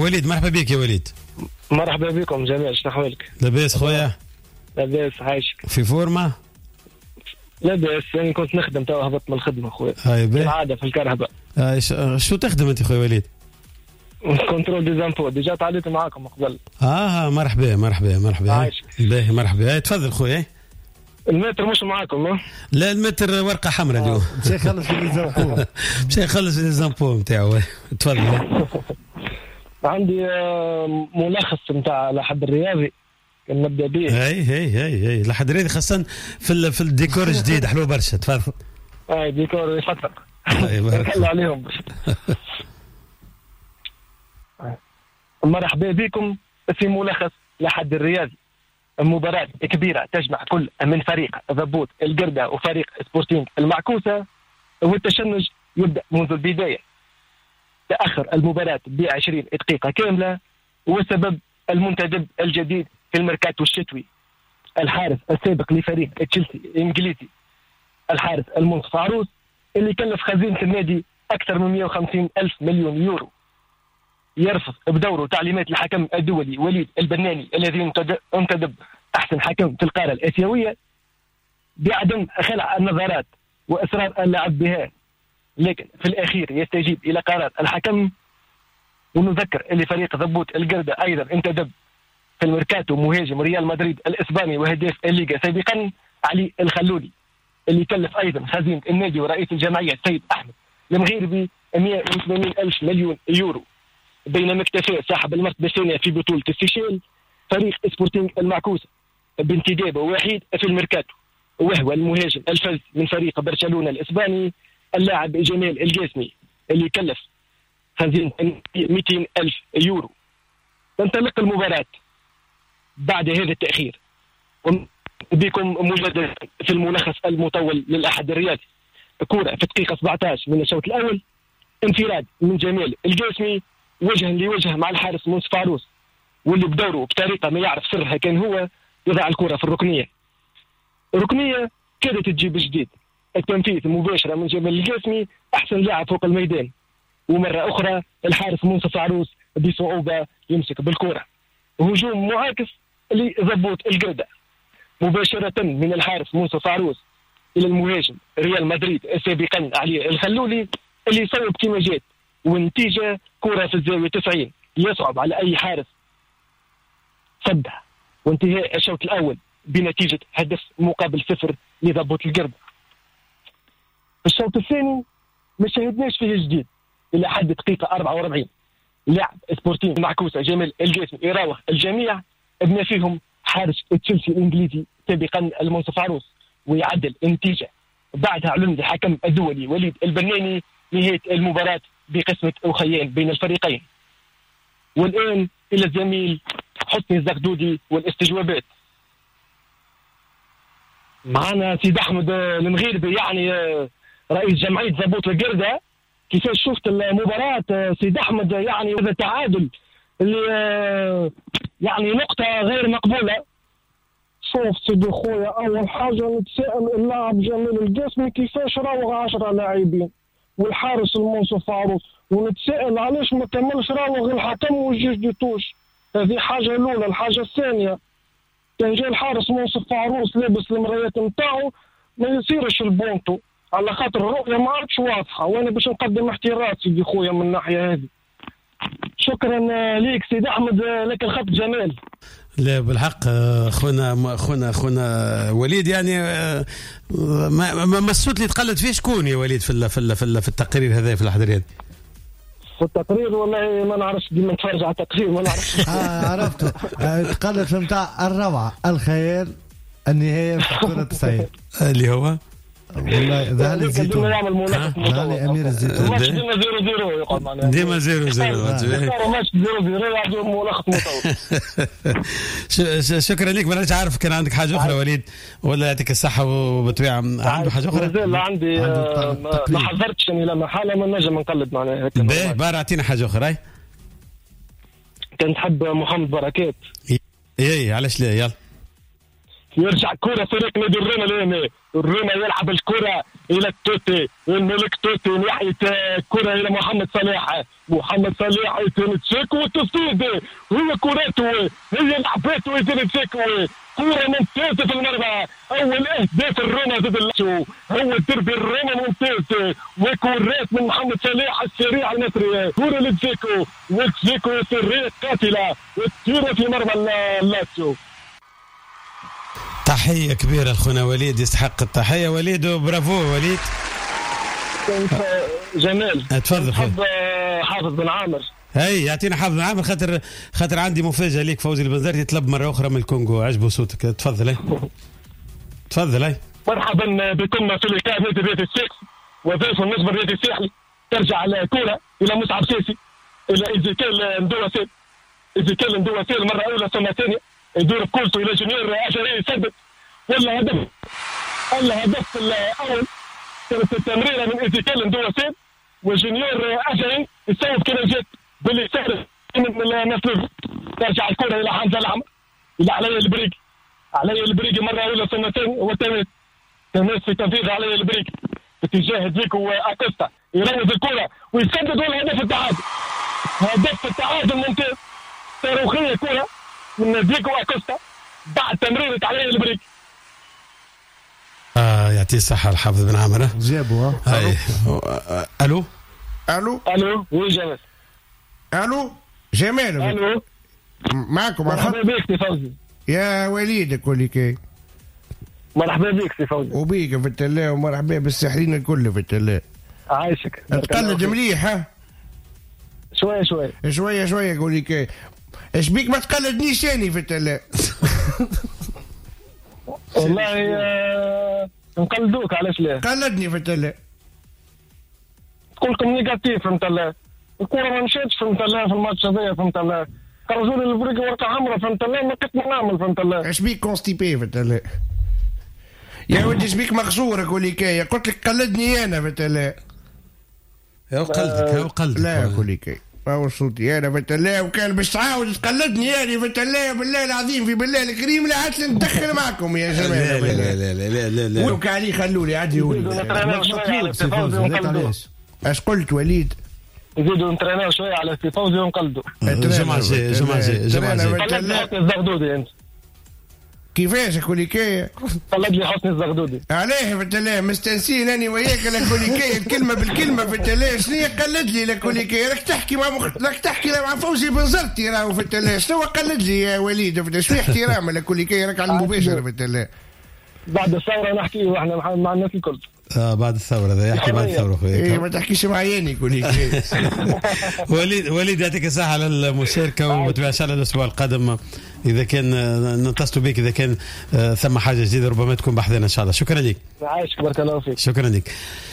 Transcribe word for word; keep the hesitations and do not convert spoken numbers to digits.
وليد مرحبا بك يا وليد. مرحبا بكم جميعا، شنو احوالك؟ لاباس خويا؟ لاباس عايشك. في فورما؟ لاباس يعني كنت نخدم تو هبطت من الخدمه خويا. هاي باهي. كالعاده في الكرهبه. آه شو تخدم انت خويا وليد؟ كنترول دي زامبو، ديجا تعديت معاكم قبل. اه مرحبا مرحبا مرحبا. عايشك. باهي مرحبا. تفضل خويا. المتر مش معاكم؟ ها؟ لا المتر ورقه حمراء اليوم. مشى يخلص في الزامبو. مشى يخلص في الزامبو نتاعو. تفضل. عندي ملخص نتاع لحد الرياضي كان نبدا به. هاي هاي هاي هاي لحد الرياضي خاصه في في الديكور الجديد حلو برشا. تفضل. اي ديكور يفتق. نحكي عليهم. مرحبا بكم في ملخص لحد الرياضي. مباراة كبيرة تجمع كل من فريق ضبوط القردة وفريق سبورتينغ المعكوسة، والتشنج يبدأ منذ البداية. تأخر المباراة بعشرين دقيقة كاملة، والسبب المنتدب الجديد في الميركاتو الشتوي. الحارس السابق لفريق تشيلسي الإنجليزي الحارس المنصف عروس اللي كلف خزينة النادي أكثر من مئة وخمسين ألف مليون يورو يرفض بدوره تعليمات الحكم الدولي وليد البناني الذي انتدب أحسن حكم في القارة الآسيوية بعدم خلع النظارات وإصرار اللعب بها، لكن في الأخير يستجيب إلى قرار الحكم. ونذكر أن فريق ضبوط القردة أيضا انتدب في الميركاتو مهاجم ريال مدريد الإسباني وهداف الليغا سابقا علي الخلولي اللي كلف أيضا خزينة النادي ورئيس الجمعية السيد أحمد المغيربي مئة وثمانين ألف مليون يورو، بينما اكتفى صاحب المرتبة الثانية في بطولة السيشيل فريق سبورتينغ المعكوسة بانتدابه وحيد في الميركاتو، وهو المهاجم الفز من فريق برشلونة الإسباني اللاعب جمال القاسمي اللي كلف خزينة مئتين ألف يورو. تنطلق المباراة بعد هذا التأخير، بكم مجددا في الملخص المطول للأحد الرياضي. كرة في الدقيقة سبعة عشر من الشوط الأول، انفراد من جمال القاسمي وجها لوجه مع الحارس منصف عروس، واللي بدوره بطريقة ما يعرف سرها كان هو يضع الكرة في الركنية. ركنية كادت تجيب جديد، التنفيذ مباشرة من جمال القاسمي أحسن لاعب فوق الميدان، ومرة أخرى الحارس منصف عروس بصعوبة يمسك بالكرة. هجوم معاكس لضبوط القردة مباشرة من الحارس منصف عروس إلى المهاجم ريال مدريد سابقا علي الخلولي اللي يصوب كما جات، والنتيجة كرة في الزاوية تسعين يصعب على أي حارس صدها، وانتهاء الشوط الأول بنتيجة هدف مقابل صفر لضبوط القردة. في الشوط الثاني ما شاهدناش فيه جديد إلى حد دقيقة أربعة وأربعين لاعب سبورتينغ معكوسة جمال القاسمي يراوغ الجميع، ابن فيهم حارس تشيلسي الإنجليزي سابقا المنصف عروس ويعدل النتيجة. بعدها علم الحكم الدولي وليد البناني نهاية المباراة بقسمة أخيان بين الفريقين. والآن إلى الزميل حسني الزغدودي والاستجوابات. معنا سيد أحمد المغيربي يعني رئيس جمعية ضبوط القردة، كيفاش شفت المباراة سيد أحمد؟ يعني هذا التعادل اللي يعني نقطة غير مقبولة. شوف سيدي خويا، أول حاجة نتساءل اللاعب جمال القاسمي كيفاش راوغ عشرة لاعبين والحارس المنصف عروس، ونتساءل علاش ما كملش راوغ الحكم والجيش دي توش. هذه حاجة الأولى. الحاجة الثانية كان جاي الحارس منصف عروس لابس المرايات نتاعو ما يصيرش البونتو على خاطر الرؤية ما عادش واضحة، وأنا باش نقدم احتراز سيدي خويا من الناحية هذه. شكرا ليك سيد أحمد، لك الخط جمال. لا بالحق خونا خونا خونا وليد يعني ما ما الصوت اللي تقلد فيه شكون يا وليد في ال في ال في, ال في التقرير هذا في الحضريات؟ في التقرير والله ما نعرفش، ديما نتفرج على التقرير ما نعرفش. اه عرفته. تقلد نتاع الروعة الخيال النهاية في كرة السير اللي هو والله ذهل الزيتون. ذهل أمير الزيتون. ماتش ديما زيرو زيرو يقعد معنا. ديما زيرو زيرو. ماتش زيرو زيرو يعطوا ملخص مطول. شكرا لك. ما عارف كان عندك حاجة أخرى وليد ولا يعطيك الصحة وبطبيعة عنده حاجة أخرى؟ لا عندي ما حضرتش إلى محالة ما نجم نقلد معنا. باهي بار أعطينا حاجة أخرى. أي كنت حب محمد بركات. إيه علاش لا؟ يلا. يرجع كرة فريق نادي الروما اليوم. الروما يلعب الكرة إلى التوتي، الملك توتي ناحية كرة إلى محمد صلاح. محمد صلاح يتم تشيكو والتصديد هي كرته، هي لعبته يتم تشيكو. كرة ممتازة في المرمى. أول أهداف الروما ضد اللاتسيو، هو الدربي الروما ممتاز. وكرات من محمد صلاح السريع المصري، كرة لتشيكو وتشيكو سريع قاتلة وتطير في مرمى اللاتسيو. تحية كبيرة لخونا وليد، يستحق التحية وليد، وبرافو وليد. جمال تفضل حب حافظ بن عامر. هاي يعطينا حافظ بن عامر، خاطر خاطر عندي مفاجأة ليك. فوزي البنزرتي يطلب مرة أخرى من الكونغو، عجبه صوتك. تفضل هاي تفضل هاي. مرحبا بكم في لقاء نادي رياضي السكس وضيف النصب الرياضي الساحلي. ترجع الكرة إلى مصعب سيسي، إلى إيزيكيل ندوسيل. إيزيكيل ندوسيل مرة أولى ثم ثانية يدور بكولته الى جونيور عشان يسدد. ولا هدف الهدف الاول كانت التمريره من ايزيكيل ندوسيل، وجونيور عشان يصوب كنجات باللي سهل من المسلوب. ترجع الكره الى حمزه العمر، الى علي البريقي. علي البريقي مره اولى ثم ثانيه والتماس تماس في تنفيذ علي البريقي باتجاه ديكو واكوستا. يروز الكره ويسدد والهدف التعادل. هدف التعادل ممتاز، صاروخيه كره من ديكو اكوستا بعد تمريرة علي البريك. اه يعطيه الصحة الحافظ بن عامر. جابوا هاي. الو الو الو وي جمال. الو جمال. الو معكم. مرحبا بك سي فوزي. يا وليدك وليكي. مرحبا بك سي فوزي. وبيك في التلاء، ومرحبا بالساحلين الكل في التلاء. عايشك. تقلد مليح ها؟ شوية شوية شوية شوية وليكي. ايش بيك ما تقلدنيش ثاني في التلاء؟ والله آه... نقلدوك علاش لا؟ قلدني في التلاء. كلكم نيجاتيف فهمت الله. الكورة ما مشاتش فهمت الله في الماتش هذايا فهمت الله. خرجوا لي الفريق ورقة حمراء فهمت الله، ما كنت نعمل فهمت الله. ايش بيك كونستيبي في التلاء؟ يا ودي ايش بيك مخزورك وليكي؟ قلت لك قلدني انا في التلاء. هو قلدك هو قلدك. لا يا وليكي ما هو صوتي انا في التلاء، وكان باش تعاود تقلدني يعني في التلاء. بالله العظيم في بالله الكريم لا عاد ندخل معكم يا جماعه. لا لا لا لا لا لا لا. ولو علي خلوني عادي ولي. اش قلت وليد؟ يزيدوا نتريناو شويه على سي فوزي ونقلدوا. جمعة جاي جمعة جاي جمعة جاي. قلد لي حسني الزغدودي انت. كيفاش كوليكي؟ قلد لي حسني الزغدودي. عليه في التلاء مستنسين اني وياك لكوليكي الكلمه بالكلمه في التلاء. شنو قلد لي لكوليكي؟ راك تحكي مع مخ... راك تحكي مع فوزي بنزرتي راهو في التلاء. شنو قلد لي يا وليد؟ شنو احترام لكوليكي؟ راك على المباشر في التلاء. بعد الثوره نحكي واحنا مع الناس الكل. اه بعد الثورة ذا يحكي بعد الثورة خويا. ايه ما تحكيش معايا كوليكي. وليد وليد يعطيك الصحة على المشاركة، ومتابعة ان شاء الله الاسبوع القادم اذا كان نتصلوا بك اذا كان ثم حاجة جديدة ربما تكون بحثنا ان شاء الله. شكرا لك. عايشك بارك الله فيك. شكرا لك.